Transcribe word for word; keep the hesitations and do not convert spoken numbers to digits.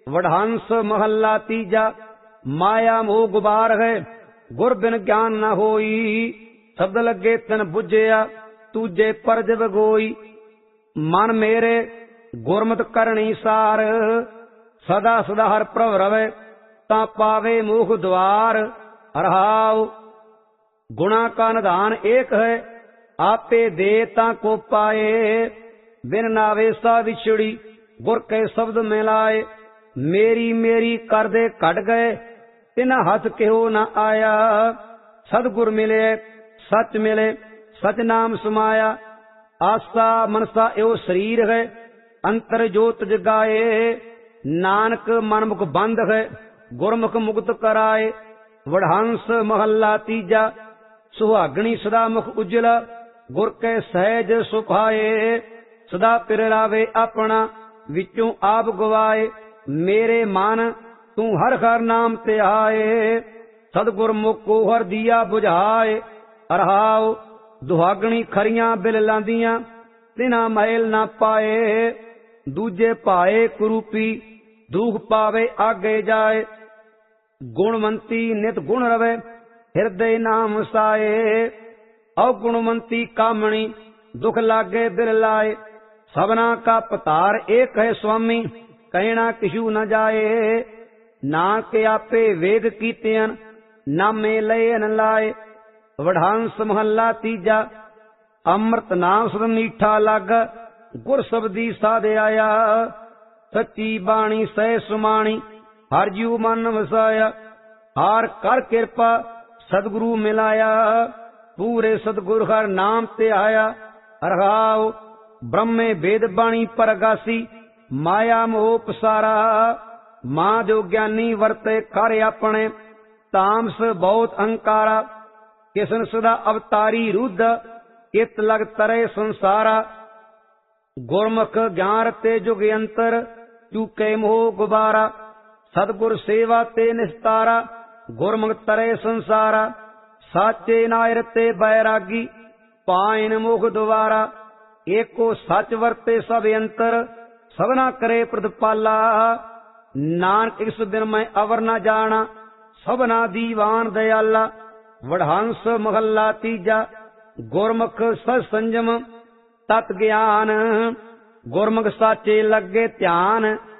वडहंस महला तीजा। माया मोह गुबार है गुर बिन ज्ञान न होई। शब्द लगे तिन बुझिया तूजे परज बगोई। मन मेरे गुरमत करनी सार सदा सदा हर प्रभ रवे ता पावे मुख द्वार। रहाओ गुणा का निधान एक है आपे दे ता को पाए। बिन नावे सा विछड़ी गुर के शब्द मिलाए। मेरी मेरी कर दे कट गए तिना हथ केहो न आया। सदगुर मिले सच मिले सच नाम समाया। आस्था मनसा एवं शरीर है अंतर जोत जगाए। नानक मनमुख बंद है गुरमुख मुक्त कराए। वडहंस महला तीजा। सुहागणी सदा मुख उज्जला गुर के सहज सुभाए। सदा पिरलावे अपना विचों आप गवाए। मेरे मन तू हर हर नाम ते आए। सदगुर मुख को हर दिया बुझाए। रहाओ दुहागणी खरियां बिल लांदियां तिना मैल ना पाए। दूजे पाए कुरूपी दुख पावे आगे जाए। गुणवंती नित गुण रवे हृदय नाम साए। अवगुणवंती कामणी दुख लागे बिल लाए। सबना का पतार एक है स्वामी कहना किशु न जाए। ना के आपे वेद कीतियन नामे लय न लाए। वडहंस महला तीजा। अमृत नाम सद मीठा लग गुर शब्दी साध आया। सच्ची बाणी सह सुमाणी हर जीव मन वसाया। हार कर कृपा सदगुरु मिलाया। पूरे सदगुरु हर नाम ते आया। रहाओ ब्रह्मे वेद बाणी परगासी माया मोह पसारा। मां जो ज्ञानी वर्ते कर अपने तामस बहुत अंकारा। किसन सदा अवतारी रुद्ध कित लग तरे संसारा। गुरमुख ज्ञान ते जुग अंतर चूके मोह गुबारा। सदगुर सेवा ते निस्तारा गुरमुख तरे संसारा। साचे नायर ते बैरागी पाइन मुख द्वारा। एको सच वर्ते सब अंतर सबना करे प्रतिपाला। नानक इस दिन मैं अवर न जाना सबना दीवान दयाला। वडहंस महला तीजा। गुरमुख सत संजम तत ज्ञान गुरमुख साचे लगे ध्यान।